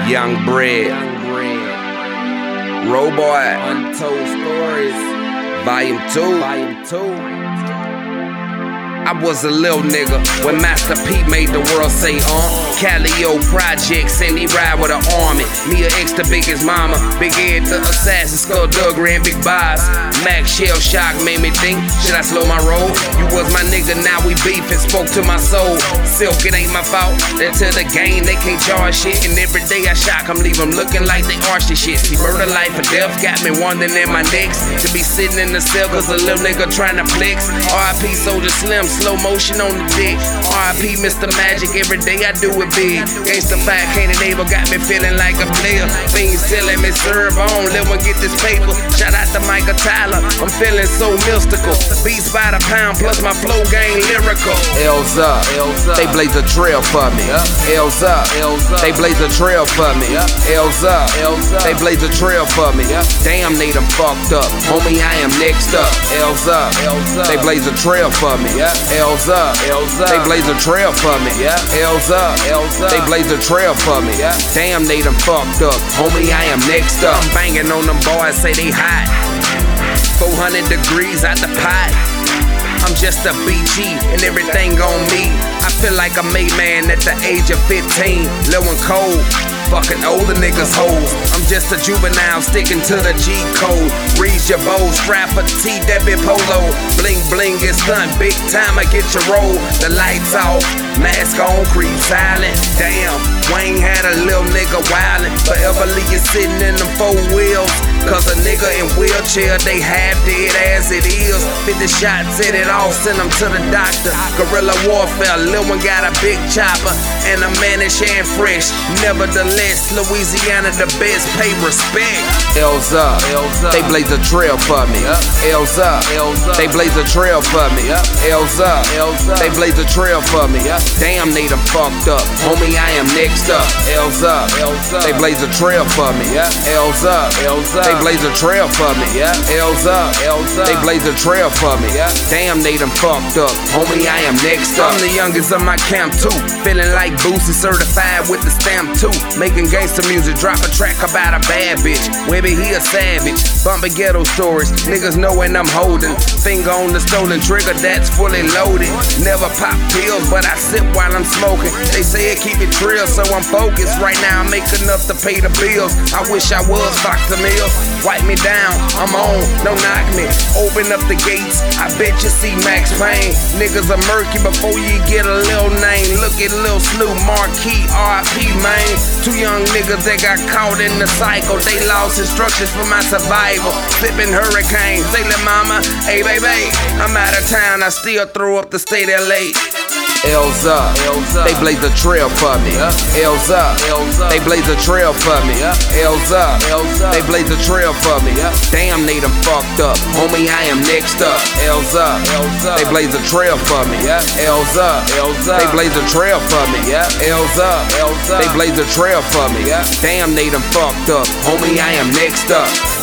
Young Bread, Roboy, Untold Stories, Volume 2. I was a little nigga when Master P made the world say Calio Projects and he ride with an army. Mia X the biggest mama, Big Ed the assassin, Skull Dug ran big buys. Max Shell Shock made me think, should I slow my roll? You was my nigga, now we beefing, spoke to my soul. Silk, it ain't my fault. Into the game, they can't charge shit. And every day I shock them, leave them looking like they arch the shit. See, murder, life, or death got me wondering in my necks. To be sitting in the cell cause a little nigga trying to flex. R.I.P. Soldier Slim, slow motion on the dick. R.I.P. Mr. Magic, every day I do it big. Gangsta 5 Can't Enable got me feeling like a player. Fiends telling me serve on, let one get this paper. Shout out to Michael Tyler, I'm feeling so mystical. Beats by the pound plus my flow game lyrical. L's up, they blaze a trail for me. L's up, they blaze a trail for me. L's up, they blaze a trail for me. Damn, they done fucked up. Homie, I am next up. L's up, they blaze a trail for me. L's up, they blaze a trail for me. L's up, they blaze a trail for me. Damn, they done fucked up. Homie, I am next up. I'm banging on them boys, say they hot. 400 degrees out the pot. I'm just a BG and everything on me. I feel like a made man at the age of 15. Low and cold, fucking older niggas hoes. I'm just a juvenile sticking to the G code. Reach your bow, strap a T, Debbie Polo. Bling bling is done, big time I get your roll. The lights off, mask on, creep silent. Damn, Wayne had a little nigga wildin'. Forever leave you sitting in them 4 wheels. Cause a nigga in wheelchair, they half dead as it is. 50 shots, hit it off, send them to the doctor. Guerrilla warfare, Lil one got a big chopper. And a man is sharing fresh. Nevertheless, Louisiana the best, pay respect. L's up, they blaze a trail for me. L's up, they blaze a trail for me. L's up, they blaze a trail for me. Damn, they done fucked up. Homie, I am next up. L's up, they blaze a trail for me. L's up, they blaze a trail for me. L's up, they blaze a trail for me. Damn, they done fucked up. Homie, I am next up. I'm the youngest of my camp too. Feeling like Boosie, certified with the stamp too. Making gangsta music, drop a track about a bad bitch. Webby, he a savage. Bumping ghetto stories, niggas know when I'm holding. Finger on the stolen trigger, that's fully loaded. Never pop pills, but I sip while I'm smoking. They say it keep it trill, so I'm focused. Right now I make enough to pay the bills. I wish I was Dr. Mill. Wipe me down, I'm on, don't knock me. Open up the gates, I bet you see Max Payne. Niggas are murky before you get a little name. Look at Lil Snoop, Marquis, R.I.P. man. 2 young niggas that got caught in the cycle. They lost instructions for my survival. Sipping hurricanes, they let mama, hey baby, I'm out of town, I still throw up the state of LA. L's up, they blaze a trail for me. L's up, they blaze a trail for me. L's up, they blaze a trail for me. Damn, they done fucked up. Homie, I am next up. L's up, they blaze a trail for me. L's up, they blaze a trail for me. L's up, they blaze a trail for me. Damn, they done fucked up. Homie, I am next up.